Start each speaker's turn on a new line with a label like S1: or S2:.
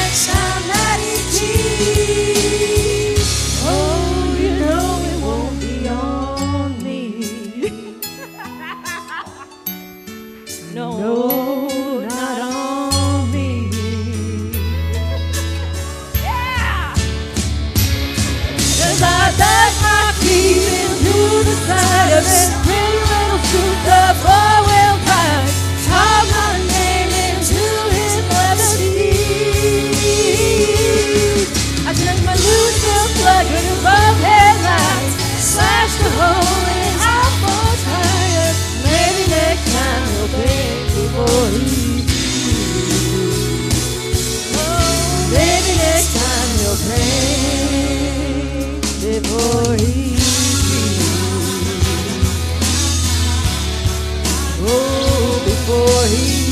S1: next time that he cheats. Oh, you know it won't be on me. No, not on me. Yeah! 'Cause I dug my feet into the side of this pretty little suit of four-wheel drive. Carved my name into his leather seat. I took my loose silk plug above headlights, slashed a hole in half four tires. Maybe next time he'll think before he shoots. Oh, maybe next time he'll think before he shoots. Oh, before he